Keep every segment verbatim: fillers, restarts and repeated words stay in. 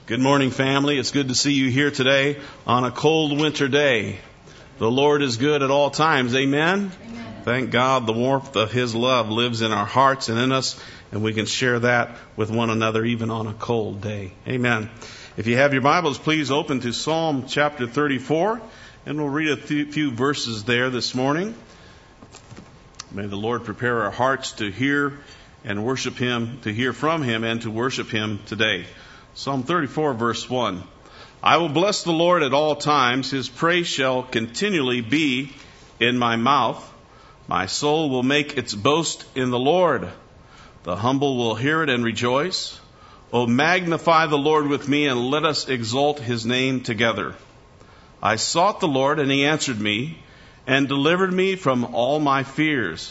Good morning, family. It's good to see you here today on a cold winter day. The Lord is good at all times. Amen? Amen. Thank God the warmth of His love lives in our hearts and in us, and we can share that with one another even on a cold day. Amen. If you have your Bibles, please open to Psalm chapter thirty-four, and we'll read a few verses there this morning. May the Lord prepare our hearts to hear and worship Him, to hear from Him and to worship Him today. Psalm thirty-four, verse one. I will bless the Lord at all times. His praise shall continually be in my mouth. My soul will make its boast in the Lord. The humble will hear it and rejoice. O magnify the Lord with me, and let us exalt His name together. I sought the Lord, and He answered me, and delivered me from all my fears.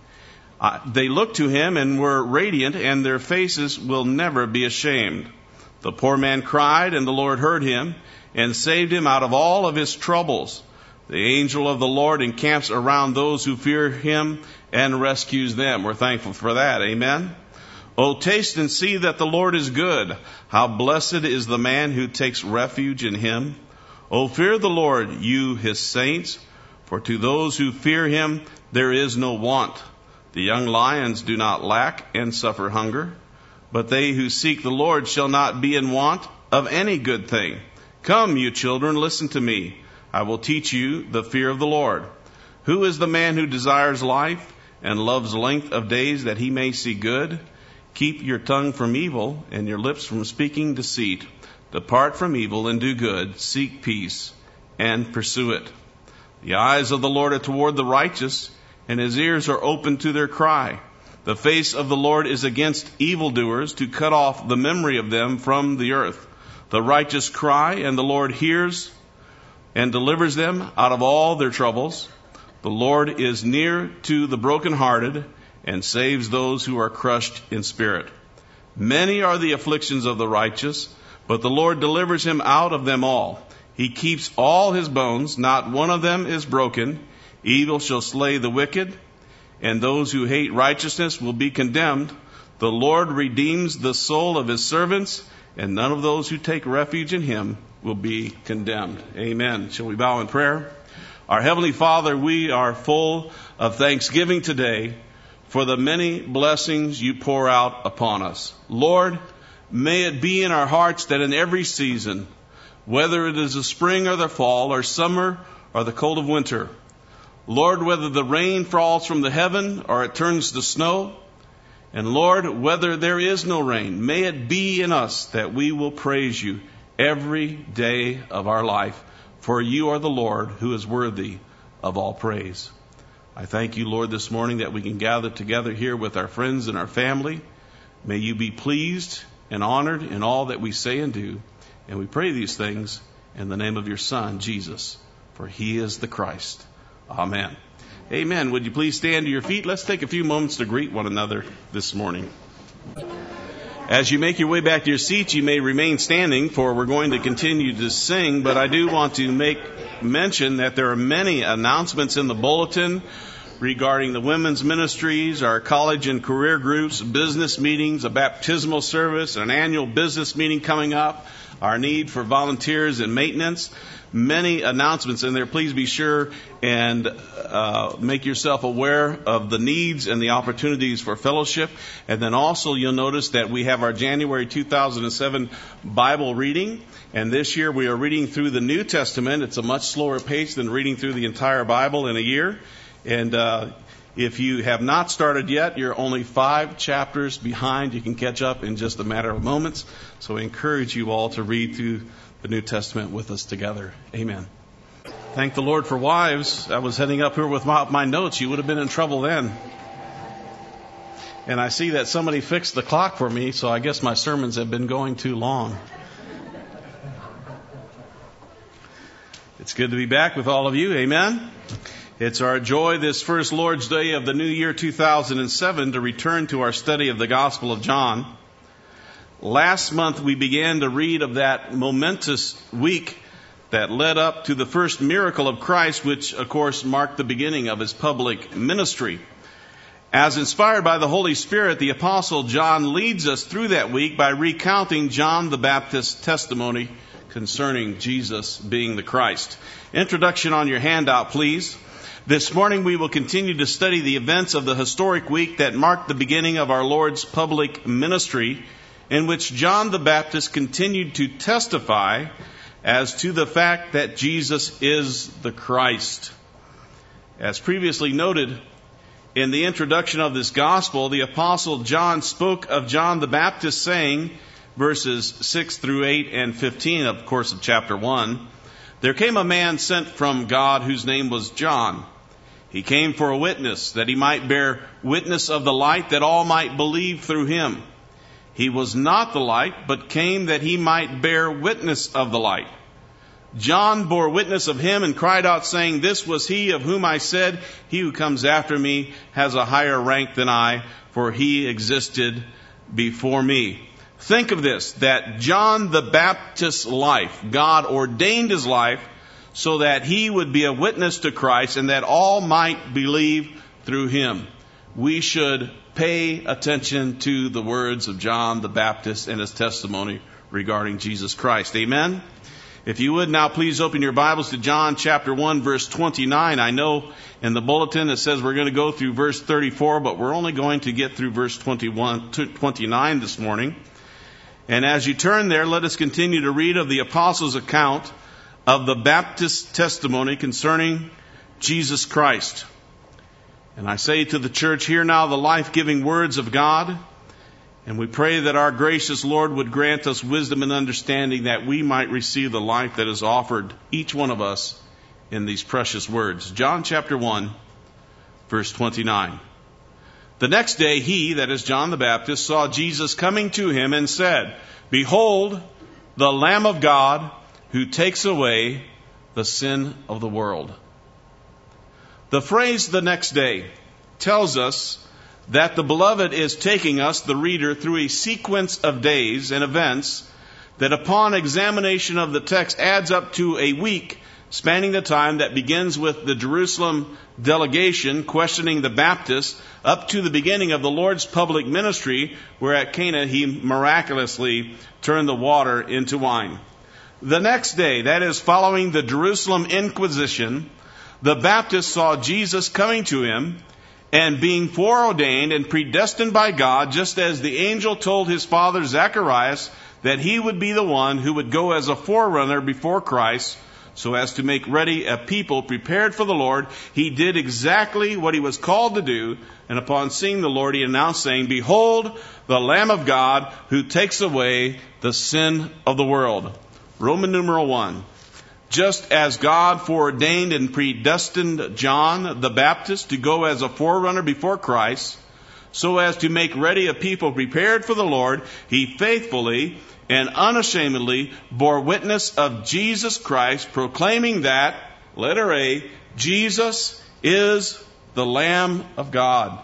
Uh, they looked to Him and were radiant, and their faces will never be ashamed. The poor man cried, and the Lord heard him, and saved him out of all of his troubles. The angel of the Lord encamps around those who fear Him and rescues them. We're thankful for that. Amen. Oh, taste and see that the Lord is good. How blessed is the man who takes refuge in Him. Oh, fear the Lord, you His saints, for to those who fear Him there is no want. The young lions do not lack and suffer hunger, but they who seek the Lord shall not be in want of any good thing. Come, you children, listen to me. I will teach you the fear of the Lord. Who is the man who desires life and loves length of days that he may see good? Keep your tongue from evil and your lips from speaking deceit. Depart from evil and do good. Seek peace and pursue it. The eyes of the Lord are toward the righteous, and His ears are open to their cry. The face of the Lord is against evildoers, to cut off the memory of them from the earth. The righteous cry, and the Lord hears and delivers them out of all their troubles. The Lord is near to the brokenhearted and saves those who are crushed in spirit. Many are the afflictions of the righteous, but the Lord delivers him out of them all. He keeps all his bones, not one of them is broken. Evil shall slay the wicked, and those who hate righteousness will be condemned. The Lord redeems the soul of His servants, and none of those who take refuge in Him will be condemned. Amen. Shall we bow in prayer? Our Heavenly Father, we are full of thanksgiving today for the many blessings You pour out upon us. Lord, may it be in our hearts that in every season, whether it is the spring or the fall or summer or the cold of winter, Lord, whether the rain falls from the heaven or it turns to snow, and Lord, whether there is no rain, may it be in us that we will praise You every day of our life, for You are the Lord who is worthy of all praise. I thank You, Lord, this morning that we can gather together here with our friends and our family. May You be pleased and honored in all that we say and do, and we pray these things in the name of Your Son, Jesus, for He is the Christ. Amen. Amen. Would you please stand to your feet? Let's take a few moments to greet one another this morning. As you make your way back to your seats, you may remain standing, for we're going to continue to sing, but I do want to make mention that there are many announcements in the bulletin regarding the women's ministries, our college and career groups, business meetings, a baptismal service, an annual business meeting coming up, our need for volunteers and maintenance. Many announcements in there. Please be sure and uh, make yourself aware of the needs and the opportunities for fellowship. And then also you'll notice that we have our January two thousand seven Bible reading. And this year we are reading through the New Testament. It's a much slower pace than reading through the entire Bible in a year. And uh, if you have not started yet, you're only five chapters behind. You can catch up in just a matter of moments. So I encourage you all to read through the New Testament with us together. Amen. Thank the Lord for wives. I was heading up here with my, my notes. You would have been in trouble then. And I see that somebody fixed the clock for me, so I guess my sermons have been going too long. It's good to be back with all of you. Amen. It's our joy this first Lord's Day of the new year two thousand seven to return to our study of the Gospel of John. Last month we began to read of that momentous week that led up to the first miracle of Christ, which of course marked the beginning of His public ministry. As inspired by the Holy Spirit, the Apostle John leads us through that week by recounting John the Baptist's testimony concerning Jesus being the Christ. Introduction on your handout, please. This morning we will continue to study the events of the historic week that marked the beginning of our Lord's public ministry, in which John the Baptist continued to testify as to the fact that Jesus is the Christ. As previously noted, in the introduction of this gospel, the Apostle John spoke of John the Baptist saying, verses six through eight and fifteen, of course, of chapter one, "There came a man sent from God whose name was John. He came for a witness, that he might bear witness of the light, that all might believe through him. He was not the light, but came that he might bear witness of the light. John bore witness of him and cried out, saying, 'This was he of whom I said, he who comes after me has a higher rank than I, for he existed before me.'" Think of this, that John the Baptist's life, God ordained his life so that he would be a witness to Christ and that all might believe through him. We should pay attention to the words of John the Baptist and his testimony regarding Jesus Christ. Amen? If you would now please open your Bibles to John chapter one, verse twenty-nine. I know in the bulletin it says we're going to go through verse thirty-four, but we're only going to get through verse twenty-one, twenty-nine this morning. And as you turn there, let us continue to read of the apostles' account of the Baptist's testimony concerning Jesus Christ. And I say to the church, hear now the life-giving words of God. And we pray that our gracious Lord would grant us wisdom and understanding that we might receive the life that is offered each one of us in these precious words. John chapter one, verse twenty-nine. "The next day he," that is John the Baptist, "saw Jesus coming to him and said, 'Behold, the Lamb of God who takes away the sin of the world.'" The phrase "the next day" tells us that the Beloved is taking us, the reader, through a sequence of days and events that upon examination of the text adds up to a week, spanning the time that begins with the Jerusalem delegation questioning the Baptist up to the beginning of the Lord's public ministry, where at Cana he miraculously turned the water into wine. The next day, that is following the Jerusalem Inquisition, the Baptist saw Jesus coming to him and being foreordained and predestined by God, just as the angel told his father Zacharias that he would be the one who would go as a forerunner before Christ, so as to make ready a people prepared for the Lord. He did exactly what he was called to do, and upon seeing the Lord, he announced, saying, "Behold, the Lamb of God who takes away the sin of the world." Roman numeral one. Just as God foreordained and predestined John the Baptist to go as a forerunner before Christ, so as to make ready a people prepared for the Lord, he faithfully and unashamedly bore witness of Jesus Christ, proclaiming that, letter A, Jesus is the Lamb of God.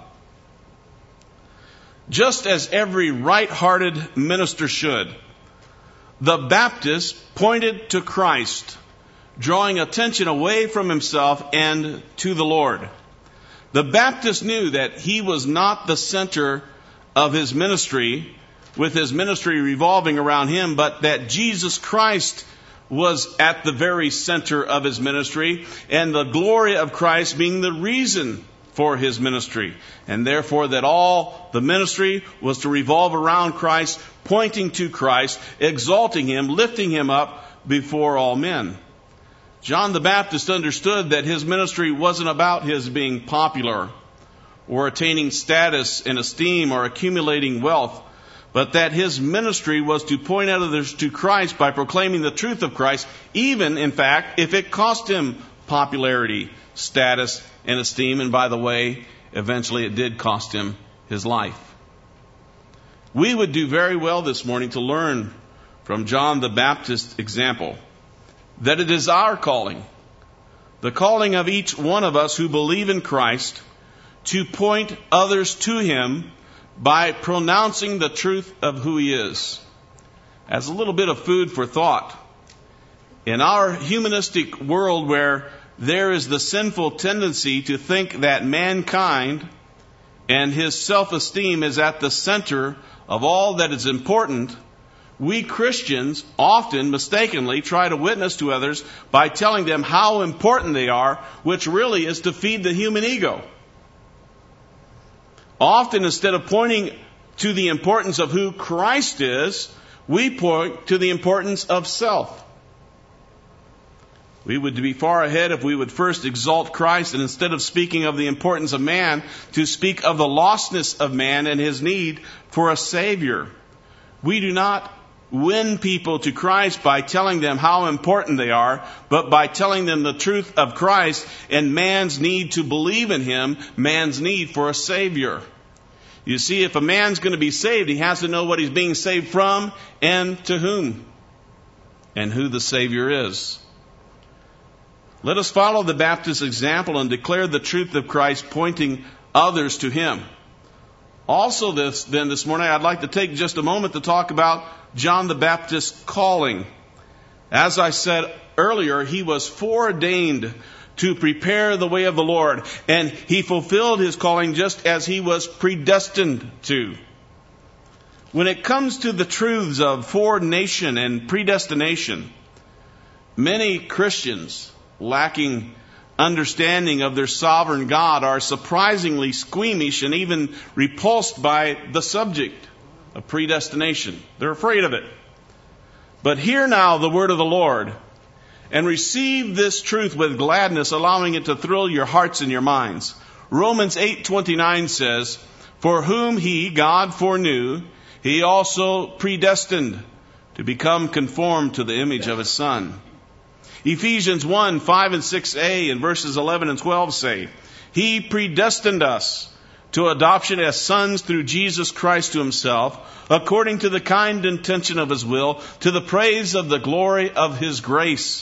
Just as every right-hearted minister should, the Baptist pointed to Christ, drawing attention away from himself and to the Lord. The Baptist knew that he was not the center of his ministry, with his ministry revolving around him, but that Jesus Christ was at the very center of his ministry, and the glory of Christ being the reason for his ministry. And therefore that all the ministry was to revolve around Christ, pointing to Christ, exalting him, lifting him up before all men. John the Baptist understood that his ministry wasn't about his being popular or attaining status and esteem or accumulating wealth, but that his ministry was to point others to Christ by proclaiming the truth of Christ, even, in fact, if it cost him popularity, status, and esteem. And by the way, eventually it did cost him his life. We would do very well this morning to learn from John the Baptist's example that it is our calling, the calling of each one of us who believe in Christ, to point others to him by pronouncing the truth of who he is. As a little bit of food for thought, in our humanistic world where there is the sinful tendency to think that mankind and his self-esteem is at the center of all that is important, we Christians often mistakenly try to witness to others by telling them how important they are, which really is to feed the human ego. Often, instead of pointing to the importance of who Christ is, we point to the importance of self. We would be far ahead if we would first exalt Christ and instead of speaking of the importance of man, to speak of the lostness of man and his need for a Savior. We do not win people to Christ by telling them how important they are, but by telling them the truth of Christ and man's need to believe in him, man's need for a Savior. You see, if a man's going to be saved, he has to know what he's being saved from and to whom, and who the Savior is. Let us follow the Baptist example and declare the truth of Christ, pointing others to him. Also this, then this morning, I'd like to take just a moment to talk about John the Baptist's calling. As I said earlier, he was foreordained to prepare the way of the Lord, and he fulfilled his calling just as he was predestined to. When it comes to the truths of foreordination and predestination, many Christians, lacking understanding of their sovereign God, are surprisingly squeamish and even repulsed by the subject of predestination. They're afraid of it. But hear now the word of the Lord and receive this truth with gladness, allowing it to thrill your hearts and your minds. Romans eight twenty-nine says, "For whom he, God, foreknew, he also predestined to become conformed to the image of his Son." Ephesians one, five and six a and verses eleven and twelve say, "He predestined us to adoption as sons through Jesus Christ to himself, according to the kind intention of his will, to the praise of the glory of his grace.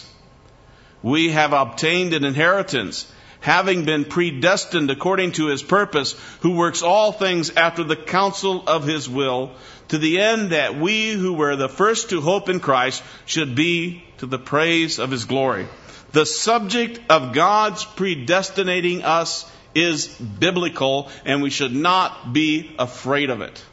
We have obtained an inheritance, having been predestined according to his purpose, who works all things after the counsel of his will, to the end that we who were the first to hope in Christ should be to the praise of his glory." The subject of God's predestinating us is biblical, and we should not be afraid of it,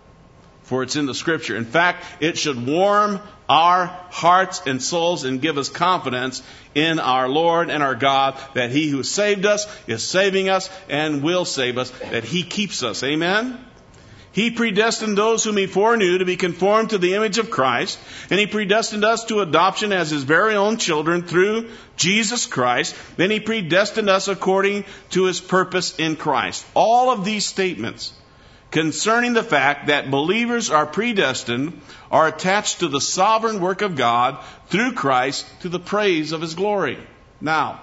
for it's in the Scripture. In fact, it should warm our hearts and souls and give us confidence in our Lord and our God, that he who saved us is saving us and will save us, that he keeps us. Amen? He predestined those whom he foreknew to be conformed to the image of Christ, and he predestined us to adoption as his very own children through Jesus Christ. Then he predestined us according to his purpose in Christ. All of these statements concerning the fact that believers are predestined are attached to the sovereign work of God through Christ to the praise of his glory. Now,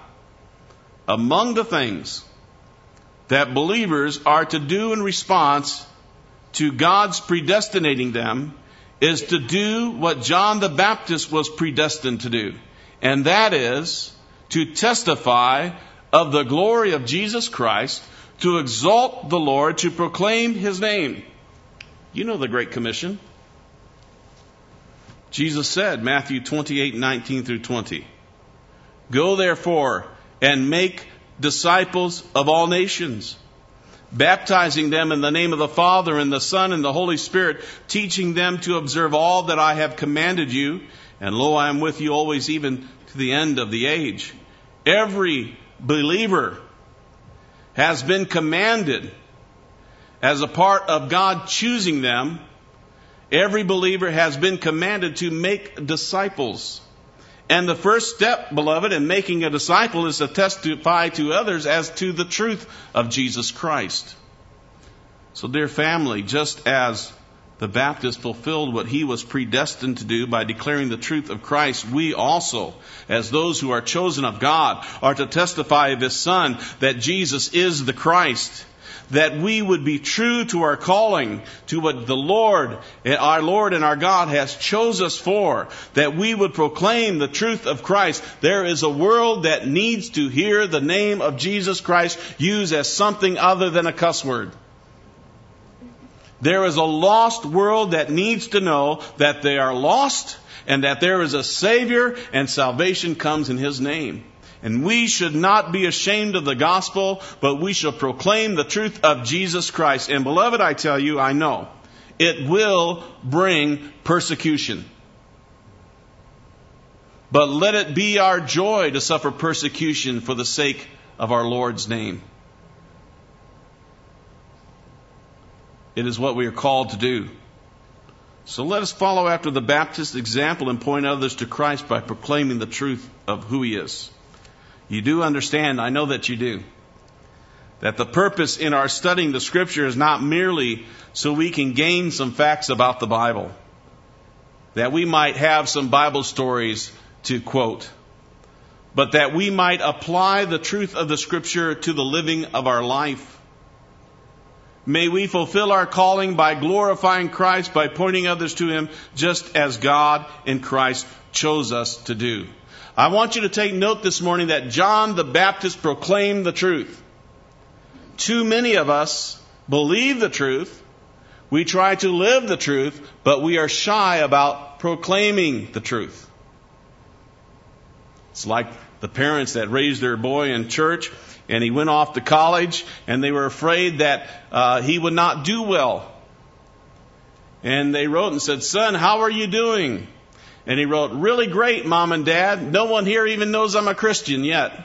among the things that believers are to do in response to God's predestinating them is to do what John the Baptist was predestined to do. And that is to testify of the glory of Jesus Christ, to exalt the Lord, to proclaim his name. You know the Great Commission. Jesus said, Matthew twenty-eight, nineteen through twenty, "Go therefore and make disciples of all nations, baptizing them in the name of the Father and the Son and the Holy Spirit, teaching them to observe all that I have commanded you. And lo, I am with you always, even to the end of the age." Every believer has been commanded, as a part of God choosing them, every believer has been commanded to make disciples. And the first step, beloved, in making a disciple is to testify to others as to the truth of Jesus Christ. So, dear family, just as the Baptist fulfilled what he was predestined to do by declaring the truth of Christ, we also, as those who are chosen of God, are to testify of his Son, that Jesus is the Christ, that we would be true to our calling, to what the Lord, our Lord and our God has chose us for, that we would proclaim the truth of Christ. There is a world that needs to hear the name of Jesus Christ used as something other than a cuss word. There is a lost world that needs to know that they are lost and that there is a Savior and salvation comes in his name. And we should not be ashamed of the gospel, but we shall proclaim the truth of Jesus Christ. And beloved, I tell you, I know, it will bring persecution. But let it be our joy to suffer persecution for the sake of our Lord's name. It is what we are called to do. So let us follow after the Baptist example and point others to Christ by proclaiming the truth of who He is. You do understand, I know that you do, that the purpose in our studying the Scripture is not merely so we can gain some facts about the Bible, that we might have some Bible stories to quote, but that we might apply the truth of the Scripture to the living of our life. May we fulfill our calling by glorifying Christ, by pointing others to Him, just as God in Christ chose us to do. I want you to take note this morning that John the Baptist proclaimed the truth. Too many of us believe the truth. We try to live the truth, but we are shy about proclaiming the truth. It's like the parents that raised their boy in church, and he went off to college, and they were afraid that uh, he would not do well. And they wrote and said, "Son, how are you doing?" And he wrote, "Really great, Mom and Dad. No one here even knows I'm a Christian yet."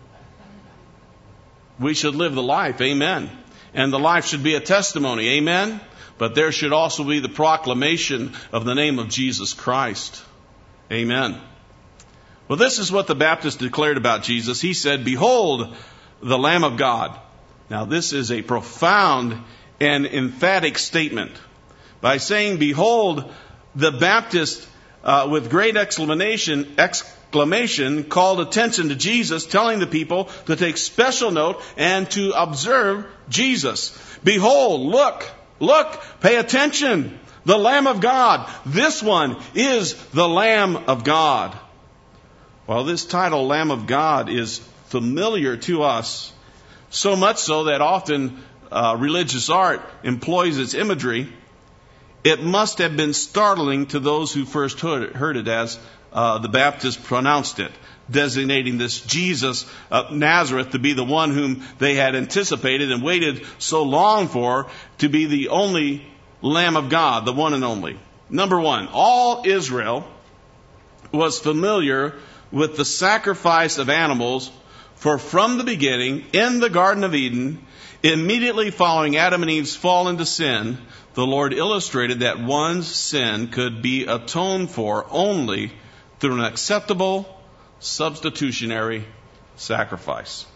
We should live the life, amen. And the life should be a testimony, amen. But there should also be the proclamation of the name of Jesus Christ, amen. Well, this is what the Baptist declared about Jesus. He said, "Behold, the Lamb of God." Now, this is a profound and emphatic statement. By saying, "Behold," the Baptist, uh, with great exclamation, exclamation, called attention to Jesus, telling the people to take special note and to observe Jesus. Behold, look, look, pay attention. The Lamb of God. This one is the Lamb of God. Well, this title, Lamb of God, is familiar to us, so much so that often uh, religious art employs its imagery. It must have been startling to those who first heard it, heard it as uh, the Baptist pronounced it, designating this Jesus of Nazareth to be the one whom they had anticipated and waited so long for, to be the only Lamb of God, the one and only. Number one, all Israel was familiar with the sacrifice of animals, for from the beginning, in the Garden of Eden, immediately following Adam and Eve's fall into sin, the Lord illustrated that one's sin could be atoned for only through an acceptable substitutionary sacrifice.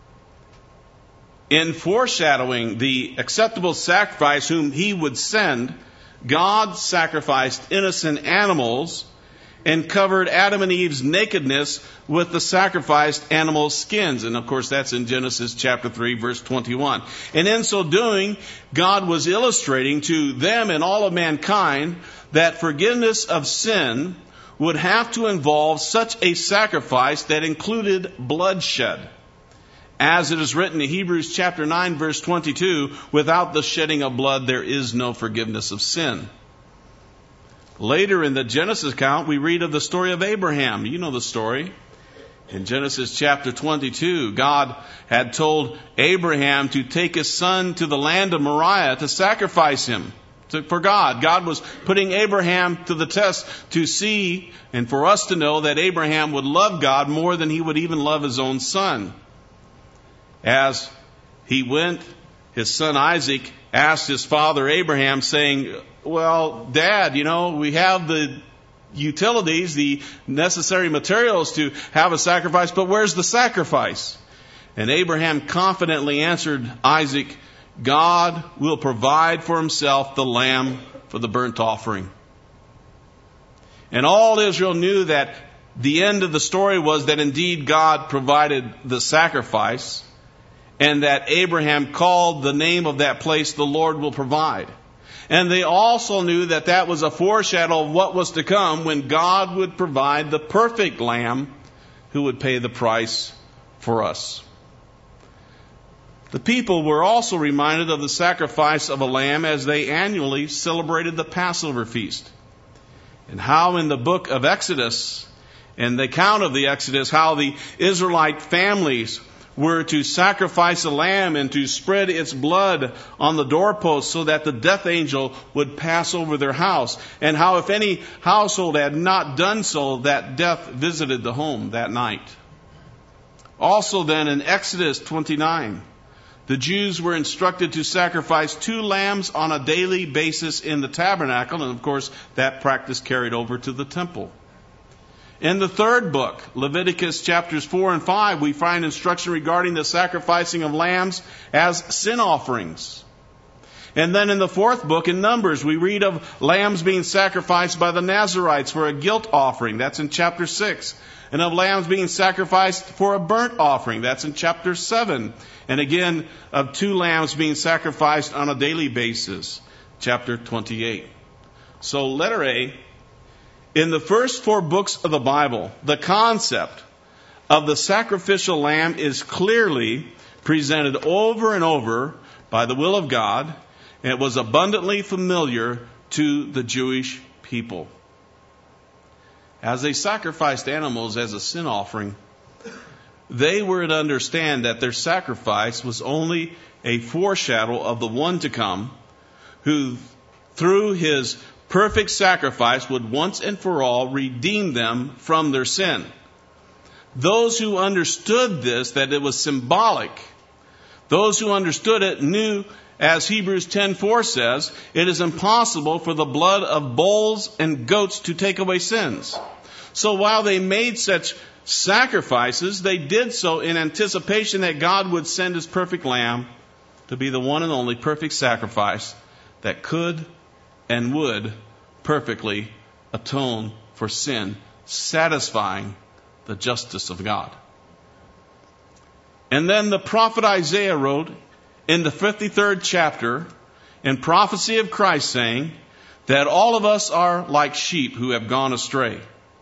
In foreshadowing the acceptable sacrifice whom He would send, God sacrificed innocent animals and covered Adam and Eve's nakedness with the sacrificed animal skins. And of course, that's in Genesis chapter three, verse twenty-one. And in so doing, God was illustrating to them and all of mankind that forgiveness of sin would have to involve such a sacrifice that included bloodshed. As it is written in Hebrews chapter nine, verse twenty-two, without the shedding of blood, there is no forgiveness of sin. Later in the Genesis account, we read of the story of Abraham. You know the story. In Genesis chapter twenty-two, God had told Abraham to take his son to the land of Moriah to sacrifice him to, for God. God was putting Abraham to the test to see and for us to know that Abraham would love God more than he would even love his own son. As he went, his son Isaac asked his father Abraham, saying, "Well, Dad, you know, we have the utilities, the necessary materials to have a sacrifice, but where's the sacrifice?" And Abraham confidently answered Isaac, "God will provide for Himself the lamb for the burnt offering." And all Israel knew that the end of the story was that indeed God provided the sacrifice, and that Abraham called the name of that place, "The Lord will provide." And they also knew that that was a foreshadow of what was to come when God would provide the perfect lamb who would pay the price for us. The people were also reminded of the sacrifice of a lamb as they annually celebrated the Passover feast. And how in the book of Exodus, And the account of the Exodus, how the Israelite families were to sacrifice a lamb and to spread its blood on the doorpost so that the death angel would pass over their house. And how if any household had not done so, that death visited the home that night. Also then in Exodus twenty-nine, the Jews were instructed to sacrifice two lambs on a daily basis in the tabernacle. And of course, that practice carried over to the temple. In the third book, Leviticus chapters four and five, we find instruction regarding the sacrificing of lambs as sin offerings. And then in the fourth book, in Numbers, we read of lambs being sacrificed by the Nazarites for a guilt offering. That's in chapter six. And of lambs being sacrificed for a burnt offering. That's in chapter seven. And again, of two lambs being sacrificed on a daily basis. Chapter twenty-eight. So letter A. In the first four books of the Bible, the concept of the sacrificial lamb is clearly presented over and over by the will of God, and it was abundantly familiar to the Jewish people. As they sacrificed animals as a sin offering, they were to understand that their sacrifice was only a foreshadow of the one to come, who through his perfect sacrifice would once and for all redeem them from their sin. Those who understood this, that it was symbolic, those who understood it knew, as Hebrews ten four says, it is impossible for the blood of bulls and goats to take away sins. So while they made such sacrifices, they did so in anticipation that God would send his perfect lamb to be the one and only perfect sacrifice that could and would perfectly atone for sin, satisfying the justice of God. And then the prophet Isaiah wrote in the fifty-third chapter in prophecy of Christ, saying that all of us are like sheep who have gone astray.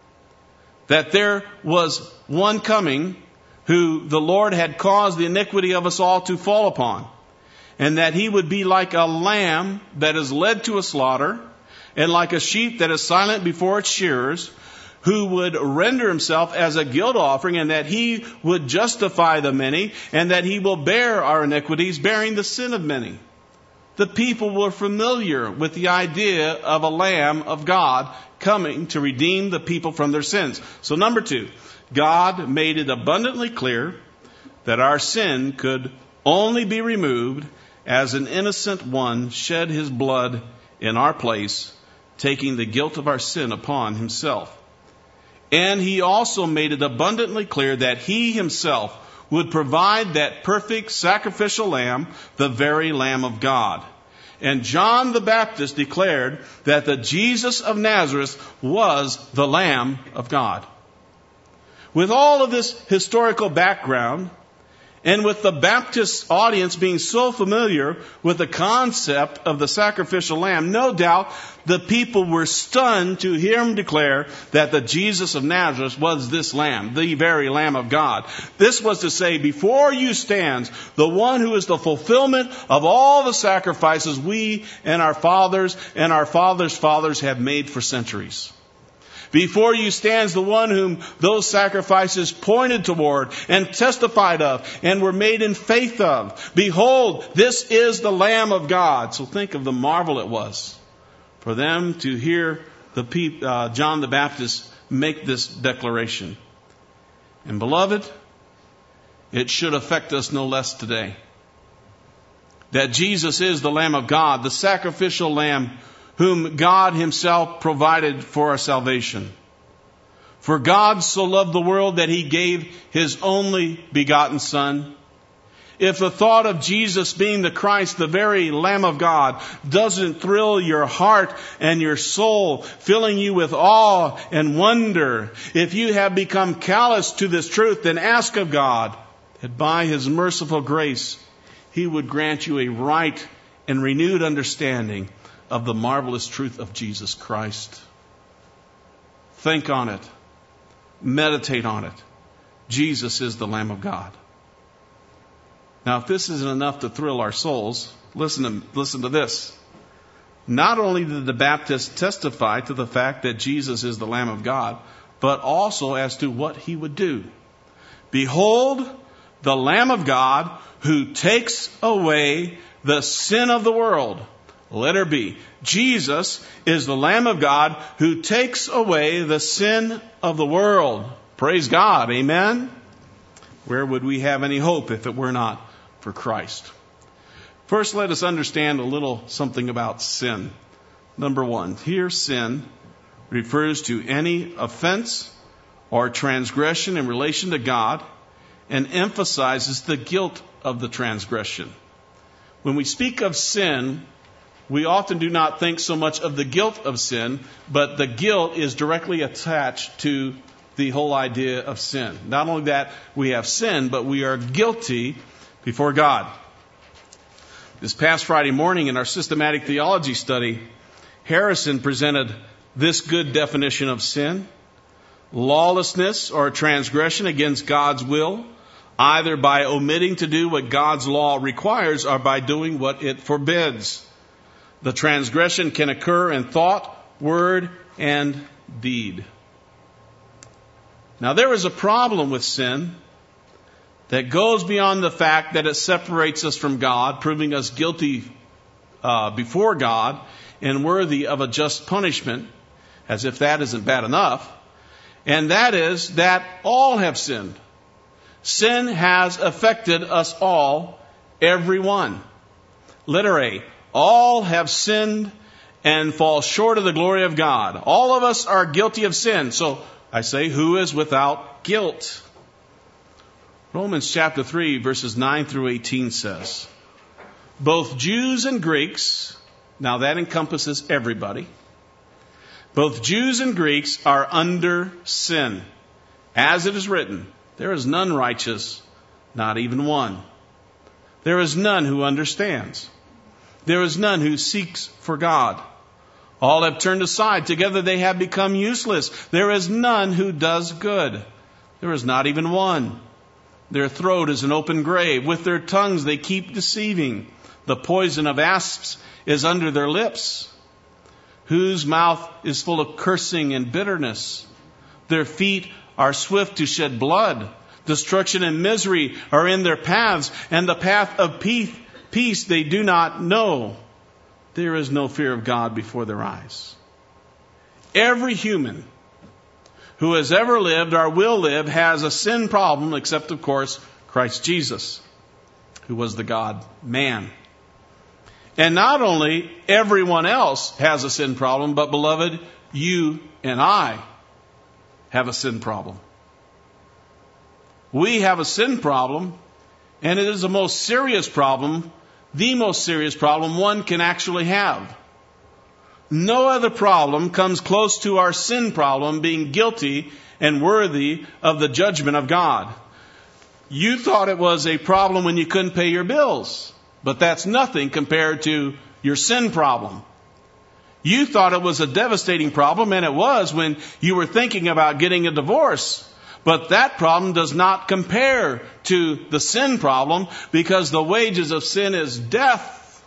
That there was one coming who the Lord had caused the iniquity of us all to fall upon. And that he would be like a lamb that is led to a slaughter, and like a sheep that is silent before its shearers, who would render himself as a guilt offering, and that he would justify the many, and that he will bear our iniquities, bearing the sin of many. The people were familiar with the idea of a Lamb of God coming to redeem the people from their sins. So number two, God made it abundantly clear that our sin could only be removed as an innocent one shed his blood in our place, taking the guilt of our sin upon himself. And he also made it abundantly clear that he himself would provide that perfect sacrificial lamb, the very Lamb of God. And John the Baptist declared that the Jesus of Nazareth was the Lamb of God. With all of this historical background, and with the Baptist audience being so familiar with the concept of the sacrificial lamb, no doubt the people were stunned to hear him declare that the Jesus of Nazareth was this lamb, the very Lamb of God. This was to say, before you stands the one who is the fulfillment of all the sacrifices we and our fathers and our fathers' fathers have made for centuries. Before you stands the one whom those sacrifices pointed toward and testified of and were made in faith of. Behold, this is the Lamb of God. So think of the marvel it was for them to hear the pe- uh, John the Baptist make this declaration. And beloved, it should affect us no less today. That Jesus is the Lamb of God, the sacrificial Lamb whom God himself provided for our salvation. For God so loved the world that he gave his only begotten Son. If the thought of Jesus being the Christ, the very Lamb of God, doesn't thrill your heart and your soul, filling you with awe and wonder, if you have become callous to this truth, then ask of God that by his merciful grace, he would grant you a right and renewed understanding of the marvelous truth of Jesus Christ. Think on it. Meditate on it. Jesus is the Lamb of God. Now, if this isn't enough to thrill our souls, listen to, listen to this. Not only did the Baptists testify to the fact that Jesus is the Lamb of God, but also as to what he would do. Behold, the Lamb of God who takes away the sin of the world. Letter B. Jesus is the Lamb of God who takes away the sin of the world. Praise God. Amen. Where would we have any hope if it were not for Christ? First, let us understand a little something about sin. Number one, here sin refers to any offense or transgression in relation to God and emphasizes the guilt of the transgression. When we speak of sin, we often do not think so much of the guilt of sin, but the guilt is directly attached to the whole idea of sin. Not only that we have sinned, but we are guilty before God. This past Friday morning in our systematic theology study, Harrison presented this good definition of sin: lawlessness or transgression against God's will, either by omitting to do what God's law requires or by doing what it forbids. The transgression can occur in thought, word, and deed. Now, there is a problem with sin that goes beyond the fact that it separates us from God, proving us guilty uh, before God and worthy of a just punishment, as if that isn't bad enough. And that is that all have sinned. Sin has affected us all, everyone. Letter A. All have sinned and fall short of the glory of God. All of us are guilty of sin. So I say, who is without guilt? Romans chapter three, verses nine through eighteen says, both Jews and Greeks, now that encompasses everybody, both Jews and Greeks are under sin. As it is written, there is none righteous, not even one. There is none who understands. There is none who seeks for God. All have turned aside. Together they have become useless. There is none who does good. There is not even one. Their throat is an open grave. With their tongues they keep deceiving. The poison of asps is under their lips, whose mouth is full of cursing and bitterness. Their feet are swift to shed blood. Destruction and misery are in their paths, and the path of peace Peace they do not know. There is no fear of God before their eyes. Every human who has ever lived or will live has a sin problem, except, of course, Christ Jesus, who was the God-man. And not only everyone else has a sin problem, but, beloved, you and I have a sin problem. We have a sin problem, and it is the most serious problem, the most serious problem one can actually have. No other problem comes close to our sin problem, being guilty and worthy of the judgment of God. You thought it was a problem when you couldn't pay your bills, but that's nothing compared to your sin problem. You thought it was a devastating problem, and it was when you were thinking about getting a divorce. But that problem does not compare to the sin problem, because the wages of sin is death.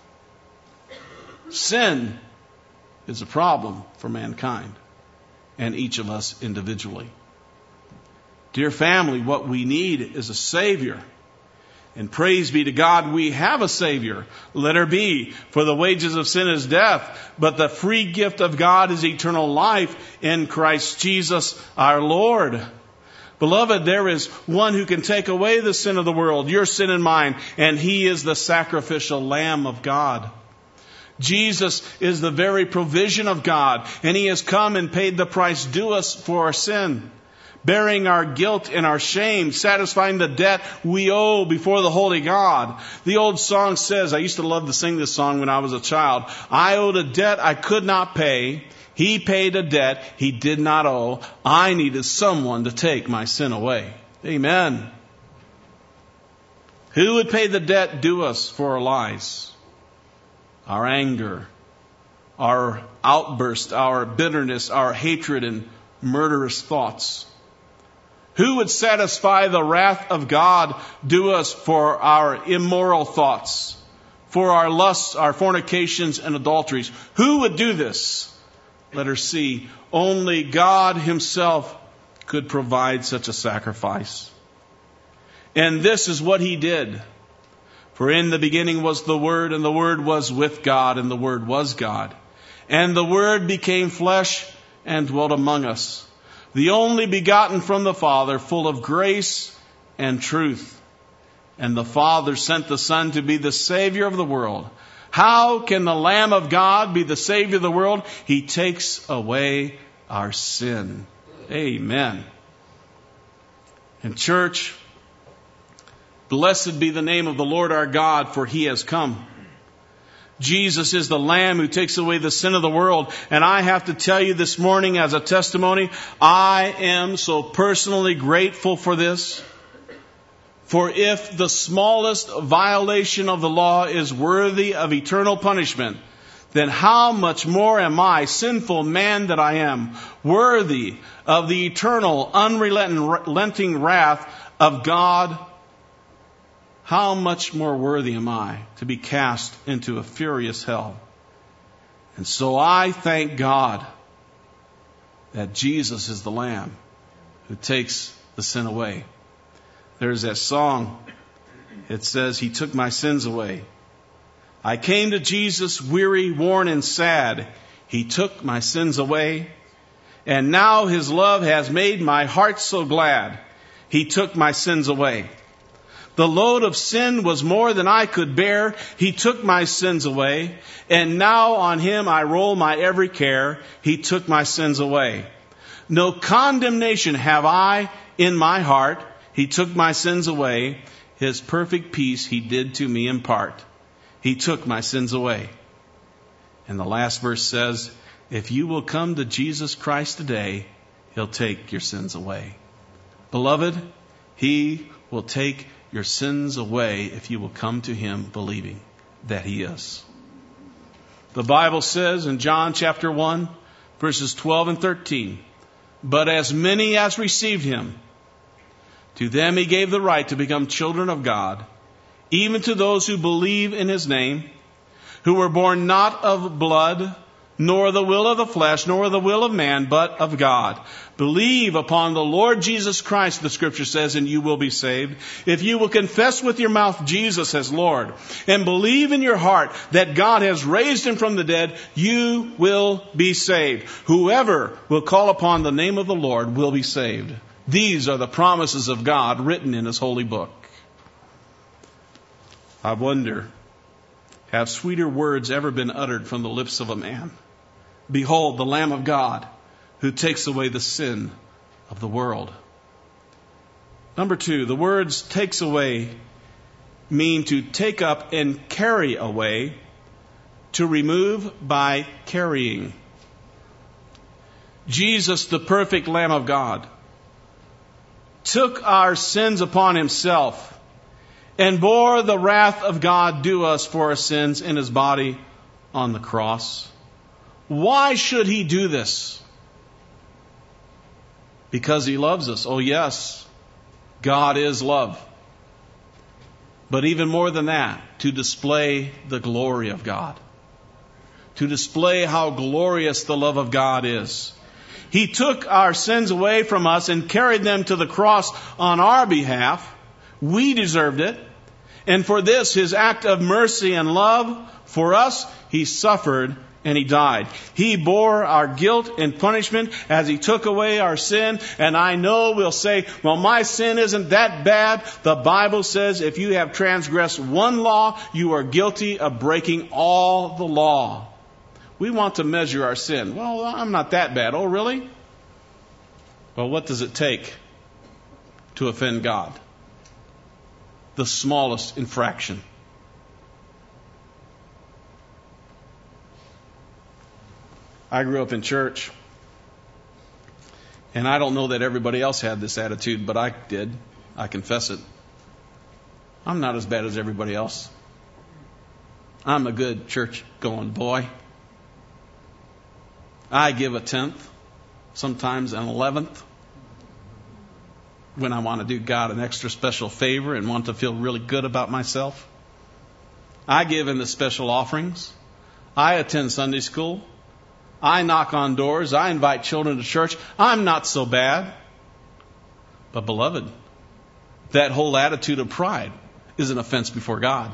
Sin is a problem for mankind and each of us individually. Dear family, what we need is a Savior. And praise be to God, we have a Savior. Letter B, for the wages of sin is death, but the free gift of God is eternal life in Christ Jesus our Lord. Beloved, there is one who can take away the sin of the world, your sin and mine, and He is the sacrificial Lamb of God. Jesus is the very provision of God, and He has come and paid the price due us for our sin, bearing our guilt and our shame, satisfying the debt we owe before the holy God. The old song says, I used to love to sing this song when I was a child, I owed a debt I could not pay. He paid a debt He did not owe. I needed someone to take my sin away. Amen. Who would pay the debt due us for our lies, our anger, our outburst, our bitterness, our hatred and murderous thoughts? Who would satisfy the wrath of God due us for our immoral thoughts, for our lusts, our fornications and adulteries? Who would do this? Letter C, only God Himself could provide such a sacrifice. And this is what he did. For in the beginning was the Word, and the Word was with God, and the Word was God. And the Word became flesh and dwelt among us, the only begotten from the Father, full of grace and truth. And the Father sent the Son to be the Savior of the world. How can the Lamb of God be the Savior of the world? He takes away our sin. Amen. And church, blessed be the name of the Lord our God, for He has come. Jesus is the Lamb who takes away the sin of the world. And I have to tell you this morning as a testimony, I am so personally grateful for this. For if the smallest violation of the law is worthy of eternal punishment, then how much more am I, sinful man that I am, worthy of the eternal, unrelenting wrath of God? How much more worthy am I to be cast into a furious hell? And so I thank God that Jesus is the Lamb who takes the sin away. There's that song. It says, He took my sins away. I came to Jesus weary, worn, and sad. He took my sins away. And now His love has made my heart so glad. He took my sins away. The load of sin was more than I could bear. He took my sins away. And now on Him I roll my every care. He took my sins away. No condemnation have I in my heart. He took my sins away. His perfect peace He did to me impart. He took my sins away. And the last verse says, if you will come to Jesus Christ today, He'll take your sins away. Beloved, He will take your sins away if you will come to Him believing that He is. The Bible says in John chapter one, verses twelve and thirteen, but as many as received Him, to them He gave the right to become children of God, even to those who believe in His name, who were born not of blood, nor the will of the flesh, nor the will of man, but of God. Believe upon the Lord Jesus Christ, the Scripture says, and you will be saved. If you will confess with your mouth Jesus as Lord, and believe in your heart that God has raised Him from the dead, you will be saved. Whoever will call upon the name of the Lord will be saved. These are the promises of God written in His holy book. I wonder, have sweeter words ever been uttered from the lips of a man? Behold, the Lamb of God, who takes away the sin of the world. Number two, the words takes away mean to take up and carry away, to remove by carrying. Jesus, the perfect Lamb of God, took our sins upon Himself and bore the wrath of God due us for our sins in His body on the cross. Why should He do this? Because He loves us. Oh yes, God is love. But even more than that, to display the glory of God. To display how glorious the love of God is. He took our sins away from us and carried them to the cross on our behalf. We deserved it. And for this, His act of mercy and love for us, He suffered and He died. He bore our guilt and punishment as He took away our sin. And I know we'll say, well, my sin isn't that bad. The Bible says if you have transgressed one law, you are guilty of breaking all the law. We want to measure our sin. Well, I'm not that bad. Oh, really? Well, what does it take to offend God? The smallest infraction. I grew up in church, and I don't know that everybody else had this attitude, but I did. I confess it. I'm not as bad as everybody else. I'm a good church-going boy. I give a tenth, sometimes an eleventh, when I want to do God an extra special favor and want to feel really good about myself. I give in the special offerings. I attend Sunday school. I knock on doors. I invite children to church. I'm not so bad. But beloved, that whole attitude of pride is an offense before God.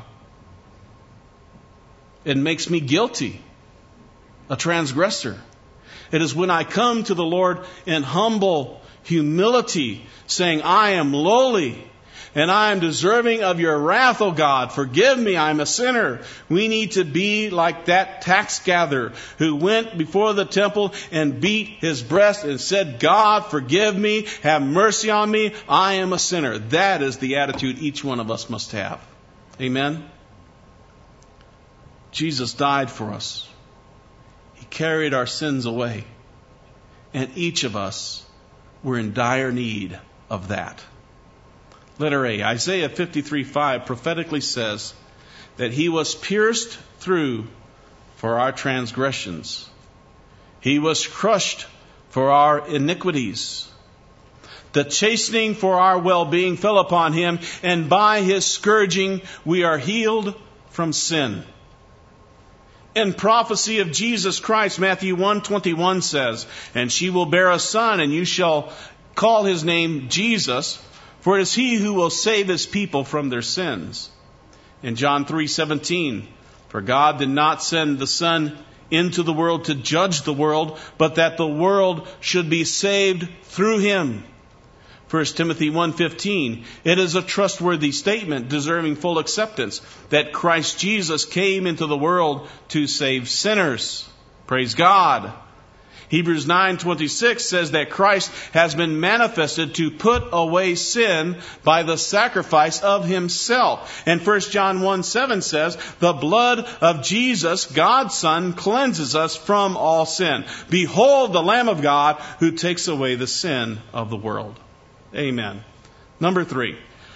It makes me guilty, a transgressor. It is when I come to the Lord in humble humility, saying, I am lowly and I am deserving of your wrath, O God. Forgive me, I am a sinner. We need to be like that tax gatherer who went before the temple and beat his breast and said, God, forgive me, have mercy on me, I am a sinner. That is the attitude each one of us must have. Amen? Jesus died for us. He carried our sins away. And each of us were in dire need of that. Letter A, Isaiah fifty-three five prophetically says that he was pierced through for our transgressions. He was crushed for our iniquities. The chastening for our well-being fell upon him, and by his scourging we are healed from sin. In prophecy of Jesus Christ, Matthew one twenty-one says, and she will bear a son, and you shall call his name Jesus, for it is he who will save his people from their sins. In John three seventeen, for God did not send the Son into the world to judge the world, but that the world should be saved through him. First Timothy one fifteen, it is a trustworthy statement deserving full acceptance that Christ Jesus came into the world to save sinners. Praise God. Hebrews nine twenty-six says that Christ has been manifested to put away sin by the sacrifice of himself. And First John one seven says, the blood of Jesus, God's Son, cleanses us from all sin. Behold the Lamb of God who takes away the sin of the world. Amen. Number three.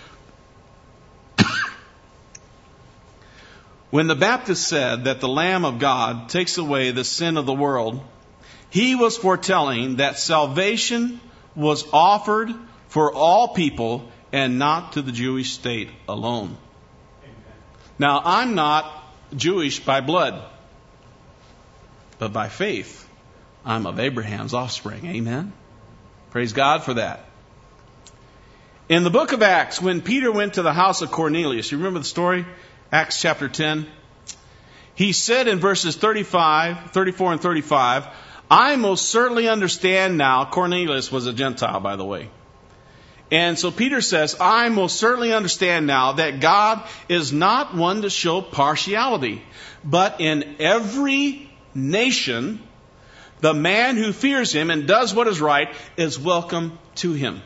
When the Baptist said that the Lamb of God takes away the sin of the world, he was foretelling that salvation was offered for all people and not to the Jewish state alone. Amen. Now, I'm not Jewish by blood, but by faith, I'm of Abraham's offspring. Amen. Praise God for that. In the book of Acts, when Peter went to the house of Cornelius, you remember the story? Acts chapter ten. He said in verses thirty-five, thirty-four and thirty-five, I most certainly understand now. Cornelius was a Gentile, by the way. And so Peter says, I most certainly understand now that God is not one to show partiality, but in every nation, the man who fears him and does what is right is welcome to him.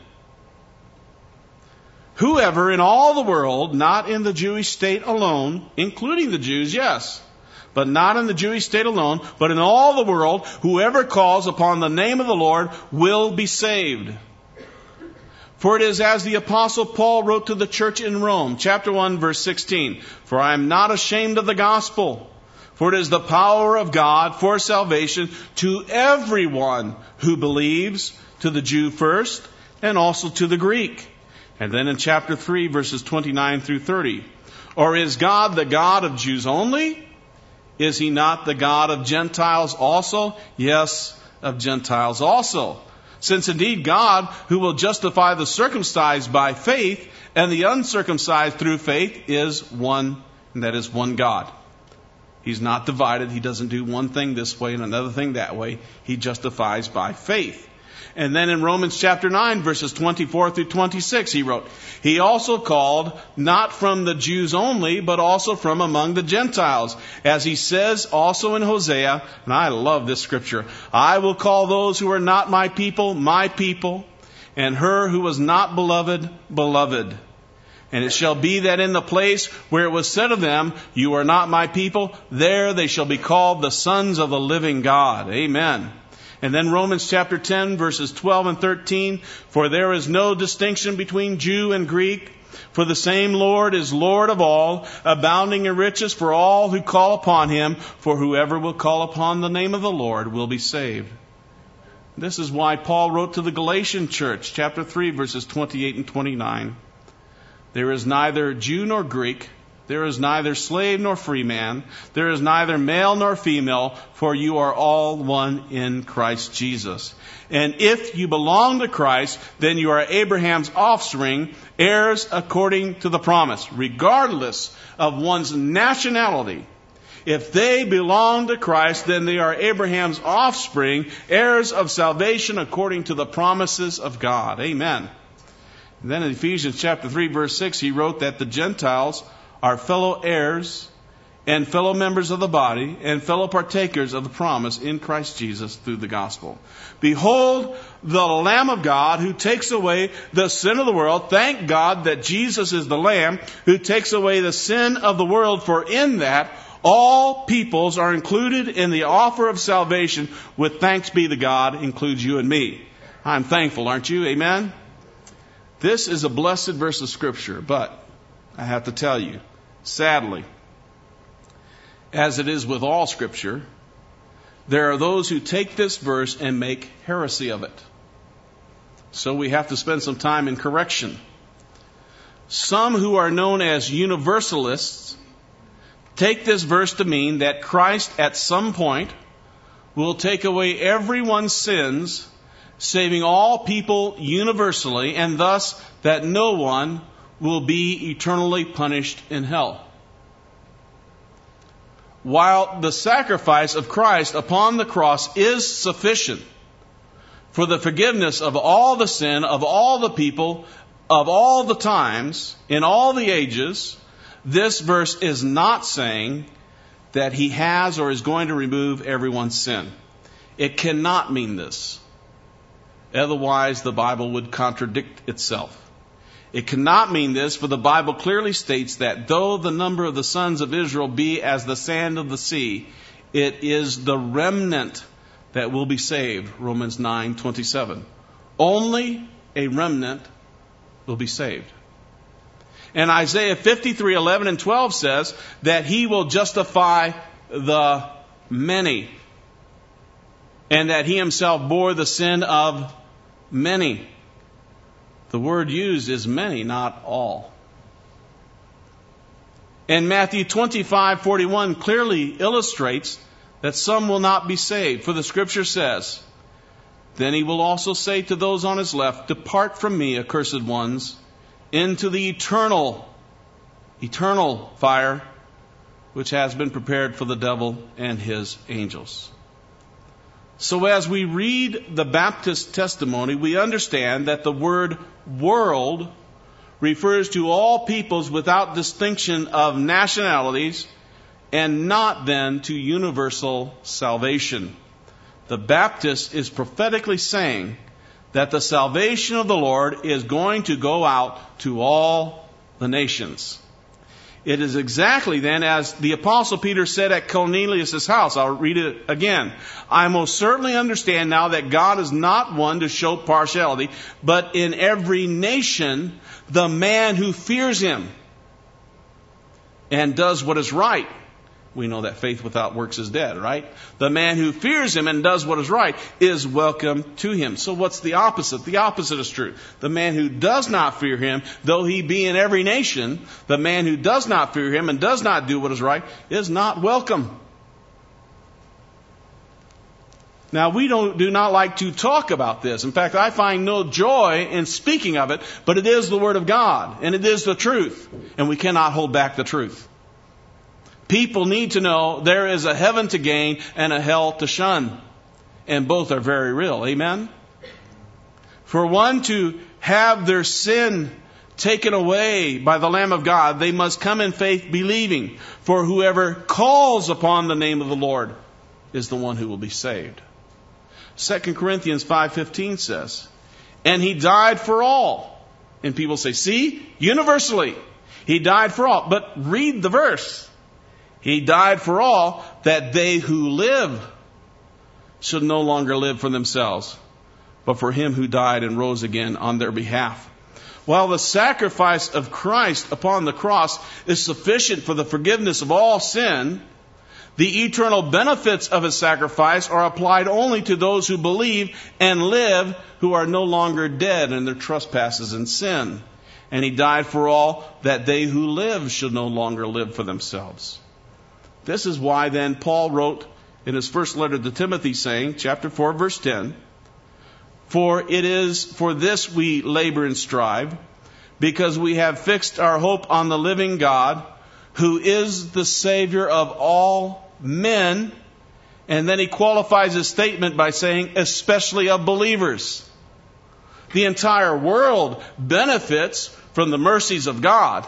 Whoever in all the world, not in the Jewish state alone, including the Jews, yes, but not in the Jewish state alone, but in all the world, whoever calls upon the name of the Lord will be saved. For it is as the Apostle Paul wrote to the church in Rome, chapter one, verse sixteen, for I am not ashamed of the gospel, for it is the power of God for salvation to everyone who believes, to the Jew first, and also to the Greek. And then in chapter three, verses twenty-nine through thirty, or is God the God of Jews only? Is he not the God of Gentiles also? Yes, of Gentiles also. Since indeed God, who will justify the circumcised by faith and the uncircumcised through faith, is one, and that is one God. He's not divided. He doesn't do one thing this way and another thing that way. He justifies by faith. And then in Romans chapter nine, verses twenty-four through twenty-six, he wrote, he also called not from the Jews only, but also from among the Gentiles. As he says also in Hosea, and I love this scripture, I will call those who are not my people, my people, and her who was not beloved, beloved. And it shall be that in the place where it was said of them, you are not my people, there they shall be called the sons of the living God. Amen. And then Romans chapter ten, verses twelve and thirteen, for there is no distinction between Jew and Greek, for the same Lord is Lord of all, abounding in riches for all who call upon him, for whoever will call upon the name of the Lord will be saved. This is why Paul wrote to the Galatian church, chapter three, verses twenty-eight and twenty-nine, there is neither Jew nor Greek, There is neither slave nor free man. There is neither male nor female, for you are all one in Christ Jesus. And if you belong to Christ, then you are Abraham's offspring, heirs according to the promise, regardless of one's nationality. If they belong to Christ, then they are Abraham's offspring, heirs of salvation according to the promises of God. Amen. And then in Ephesians chapter three, verse six, he wrote that the Gentiles are fellow heirs and fellow members of the body and fellow partakers of the promise in Christ Jesus through the gospel. Behold, the Lamb of God who takes away the sin of the world. Thank God that Jesus is the Lamb who takes away the sin of the world, for in that all peoples are included in the offer of salvation, with thanks be to God, includes you and me. I'm thankful, aren't you? Amen? This is a blessed verse of Scripture, but I have to tell you, sadly, as it is with all Scripture, there are those who take this verse and make heresy of it. So we have to spend some time in correction. Some who are known as universalists take this verse to mean that Christ at some point will take away everyone's sins, saving all people universally, and thus that no one will be eternally punished in hell. While the sacrifice of Christ upon the cross is sufficient for the forgiveness of all the sin of all the people of all the times in all the ages, this verse is not saying that he has or is going to remove everyone's sin. It cannot mean this. Otherwise, the Bible would contradict itself. It cannot mean this, for the Bible clearly states that though the number of the sons of Israel be as the sand of the sea, it is the remnant that will be saved. Romans nine twenty-seven. Only a remnant will be saved. And Isaiah fifty-three eleven and twelve says that he will justify the many, and that he himself bore the sin of many. The word used is many, not all. And Matthew twenty-five forty-one clearly illustrates that some will not be saved. For the Scripture says, then he will also say to those on his left, depart from me, accursed ones, into the eternal, eternal fire, which has been prepared for the devil and his angels. So as we read the Baptist testimony, we understand that the word world refers to all peoples without distinction of nationalities, and not then to universal salvation. The Baptist is prophetically saying that the salvation of the Lord is going to go out to all the nations. It is exactly then as the Apostle Peter said at Cornelius' house. I'll read it again. I most certainly understand now that God is not one to show partiality, but in every nation the man who fears him and does what is right. We know that faith without works is dead, right? The man who fears him and does what is right is welcome to him. So what's the opposite? The opposite is true. The man who does not fear him, though he be in every nation, the man who does not fear him and does not do what is right is not welcome. Now, we don't, do not like to talk about this. In fact, I find no joy in speaking of it, but it is the Word of God, and it is the truth, and we cannot hold back the truth. People need to know there is a heaven to gain and a hell to shun. And both are very real. Amen? For one to have their sin taken away by the Lamb of God, they must come in faith believing. For whoever calls upon the name of the Lord is the one who will be saved. Second Corinthians five fifteen says, and he died for all. And people say, see, universally, he died for all. But read the verse. He died for all, that they who live should no longer live for themselves, but for him who died and rose again on their behalf. While the sacrifice of Christ upon the cross is sufficient for the forgiveness of all sin, the eternal benefits of his sacrifice are applied only to those who believe and live, who are no longer dead in their trespasses and sin. And he died for all, that they who live should no longer live for themselves. This is why then Paul wrote in his first letter to Timothy, saying, chapter four, verse ten, for it is for this we labor and strive, because we have fixed our hope on the living God, who is the Savior of all men. And then he qualifies his statement by saying, especially of believers. The entire world benefits from the mercies of God,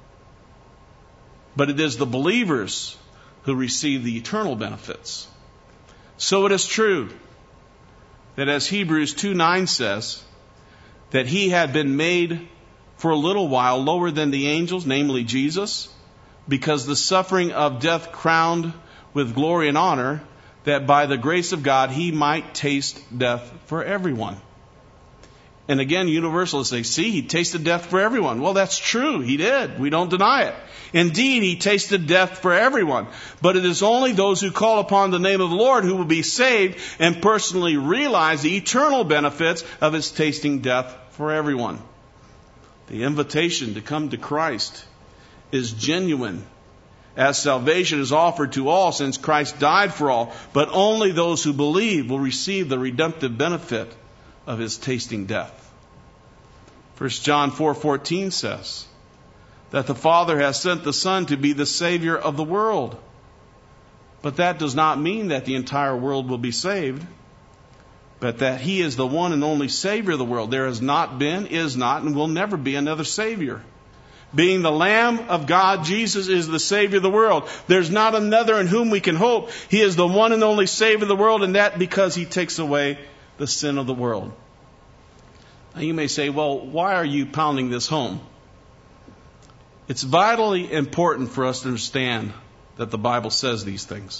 but it is the believers who receive the eternal benefits. So it is true that, as Hebrews two nine says, that he had been made for a little while lower than the angels, namely Jesus, because the suffering of death crowned with glory and honor, that by the grace of God he might taste death for everyone. And again, universalists say, see, he tasted death for everyone. Well, that's true. He did. We don't deny it. Indeed, he tasted death for everyone. But it is only those who call upon the name of the Lord who will be saved and personally realize the eternal benefits of his tasting death for everyone. The invitation to come to Christ is genuine, as salvation is offered to all, since Christ died for all. But only those who believe will receive the redemptive benefit of his tasting death. First John four fourteen says that the Father has sent the Son to be the Savior of the world. But that does not mean that the entire world will be saved, but that he is the one and only Savior of the world. There has not been, is not, and will never be another Savior. Being the Lamb of God, Jesus is the Savior of the world. There's not another in whom we can hope. He is the one and only Savior of the world, and that because he takes away the sin of the world. Now you may say, well, why are you pounding this home? It's vitally important for us to understand that the Bible says these things.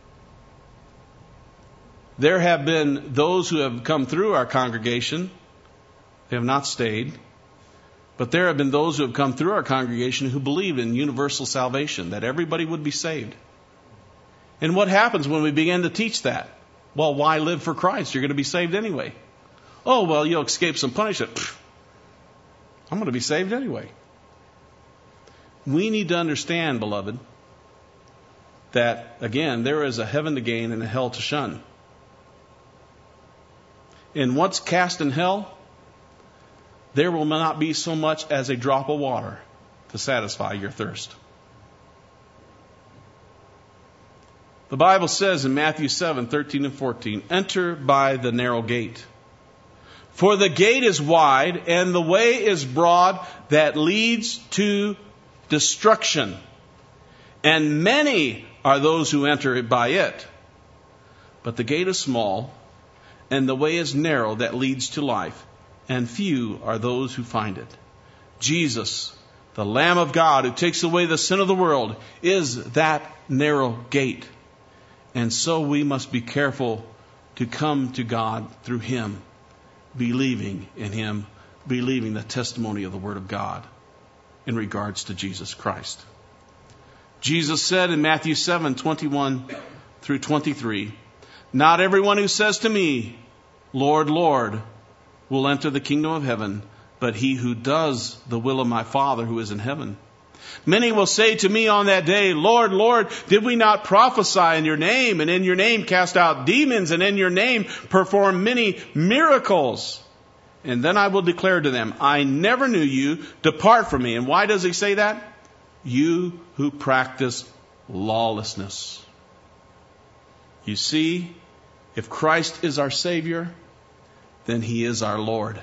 There have been those who have come through our congregation. They have not stayed. But there have been those who have come through our congregation who believed in universal salvation, that everybody would be saved. And what happens when we begin to teach that? Well, why live for Christ? You're going to be saved anyway. Oh, well, you'll escape some punishment. Pfft, I'm going to be saved anyway. We need to understand, beloved, that, again, there is a heaven to gain and a hell to shun. And once cast in hell, there will not be so much as a drop of water to satisfy your thirst. The Bible says in Matthew seven thirteen and fourteen, enter by the narrow gate. For the gate is wide and the way is broad that leads to destruction. And many are those who enter by it. But the gate is small and the way is narrow that leads to life. And few are those who find it. Jesus, the Lamb of God who takes away the sin of the world, is that narrow gate. And so we must be careful to come to God through him, believing in him, believing the testimony of the Word of God in regards to Jesus Christ. Jesus said in Matthew seven twenty-one through twenty-three, not everyone who says to me, Lord, Lord, will enter the kingdom of heaven, but he who does the will of my Father who is in heaven. Many will say to me on that day, Lord, Lord, did we not prophesy in your name, and in your name cast out demons, and in your name perform many miracles? And then I will declare to them, I never knew you. Depart from me. And why does he say that? You who practice lawlessness. You see, if Christ is our Savior, then he is our Lord.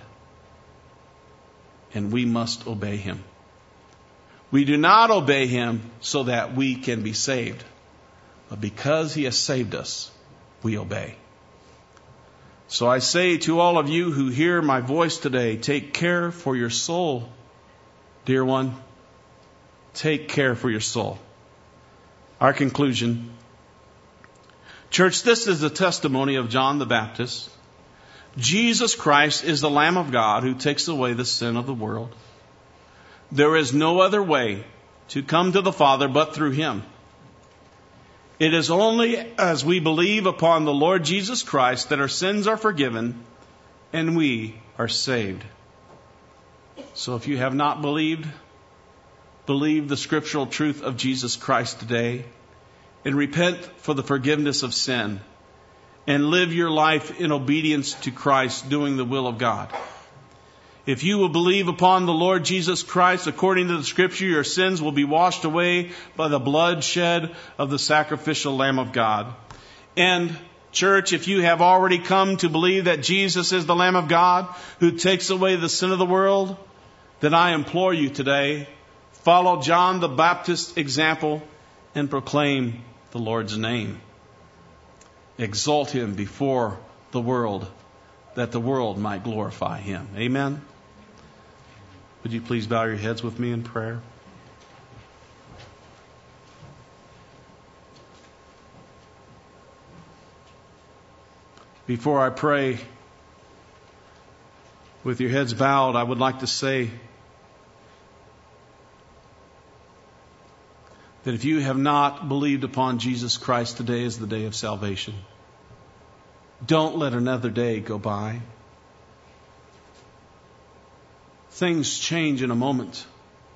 And we must obey him. We do not obey him so that we can be saved. But because he has saved us, we obey. So I say to all of you who hear my voice today, take care for your soul, dear one. Take care for your soul. Our conclusion. Church, this is the testimony of John the Baptist. Jesus Christ is the Lamb of God who takes away the sin of the world. There is no other way to come to the Father but through him. It is only as we believe upon the Lord Jesus Christ that our sins are forgiven and we are saved. So if you have not believed, believe the scriptural truth of Jesus Christ today and repent for the forgiveness of sin and live your life in obedience to Christ, doing the will of God. If you will believe upon the Lord Jesus Christ, according to the Scripture, your sins will be washed away by the blood shed of the sacrificial Lamb of God. And church, if you have already come to believe that Jesus is the Lamb of God who takes away the sin of the world, then I implore you today, follow John the Baptist's example and proclaim the Lord's name. Exalt Him before the world, that the world might glorify Him. Amen. Would you please bow your heads with me in prayer? Before I pray, with your heads bowed, I would like to say that if you have not believed upon Jesus Christ, today is the day of salvation. Don't let another day go by. Things change in a moment.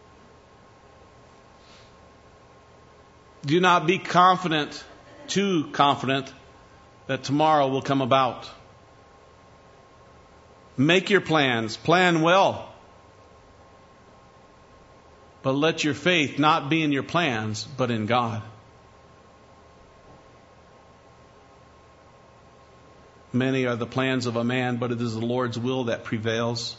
Do not be confident, too confident, that tomorrow will come about. Make your plans. Plan well. But let your faith not be in your plans, but in God. Many are the plans of a man, but it is the Lord's will that prevails.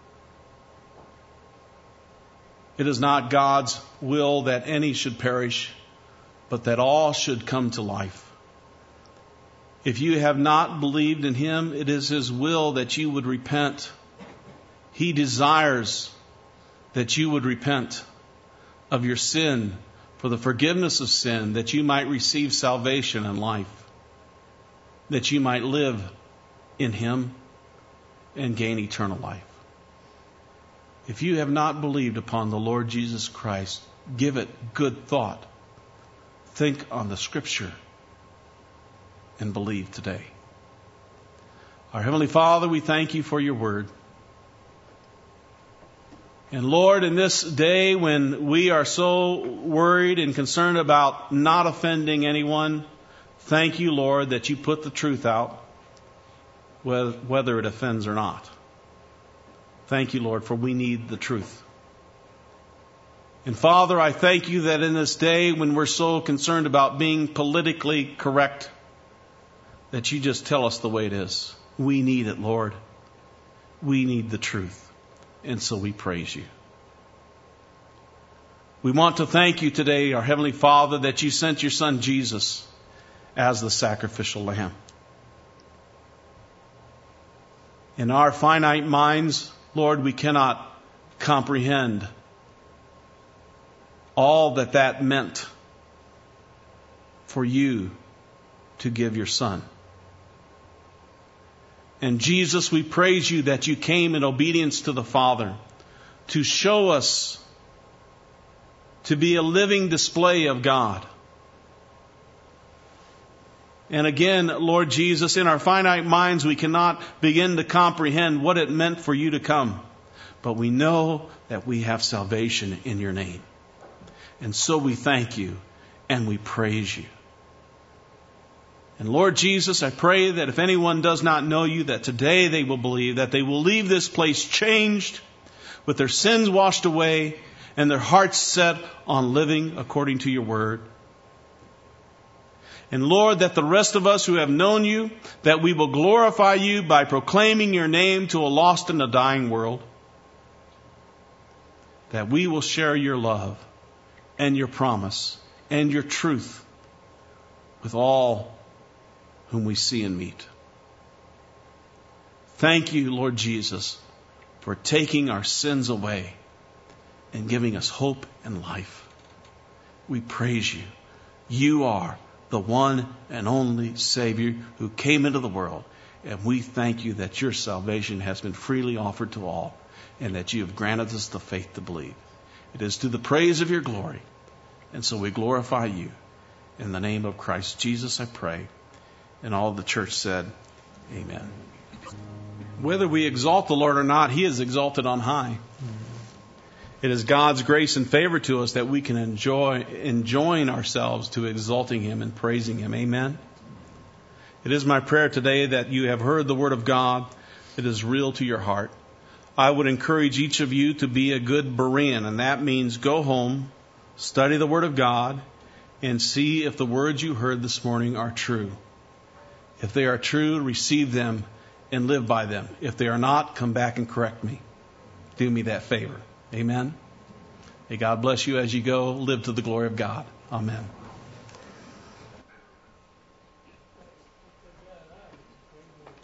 It is not God's will that any should perish, but that all should come to life. If you have not believed in Him, it is His will that you would repent. He desires that you would repent of your sin for the forgiveness of sin, that you might receive salvation and life, that you might live in Him and gain eternal life. If you have not believed upon the Lord Jesus Christ, give it good thought. Think on the Scripture and believe today. Our Heavenly Father, we thank You for Your Word. And Lord, in this day when we are so worried and concerned about not offending anyone, thank You, Lord, that You put the truth out, whether it offends or not. Thank You, Lord, for we need the truth. And Father, I thank You that in this day when we're so concerned about being politically correct, that You just tell us the way it is. We need it, Lord. We need the truth. And so we praise You. We want to thank You today, our Heavenly Father, that You sent Your Son Jesus as the sacrificial lamb. In our finite minds, Lord, we cannot comprehend all that that meant for You to give Your Son. And Jesus, we praise You that You came in obedience to the Father to show us, to be a living display of God. And again, Lord Jesus, in our finite minds, we cannot begin to comprehend what it meant for You to come. But we know that we have salvation in Your name. And so we thank You and we praise You. And Lord Jesus, I pray that if anyone does not know You, that today they will believe, that they will leave this place changed, with their sins washed away, and their hearts set on living according to Your word. And Lord, that the rest of us who have known You, that we will glorify You by proclaiming Your name to a lost and a dying world. That we will share Your love and Your promise and Your truth with all whom we see and meet. Thank You, Lord Jesus, for taking our sins away and giving us hope and life. We praise You. You are the one and only Savior who came into the world. And we thank You that Your salvation has been freely offered to all, and that You have granted us the faith to believe. It is to the praise of Your glory. And so we glorify You. In the name of Christ Jesus, I pray. And all the church said, Amen. Whether we exalt the Lord or not, He is exalted on high. It is God's grace and favor to us that we can enjoy enjoying ourselves to exalting Him and praising Him. Amen. It is my prayer today that you have heard the Word of God. It is real to your heart. I would encourage each of you to be a good Berean, and that means go home, study the Word of God, and see if the words you heard this morning are true. If they are true, receive them and live by them. If they are not, come back and correct me. Do me that favor. Amen. May God bless you as you go. Live to the glory of God. Amen.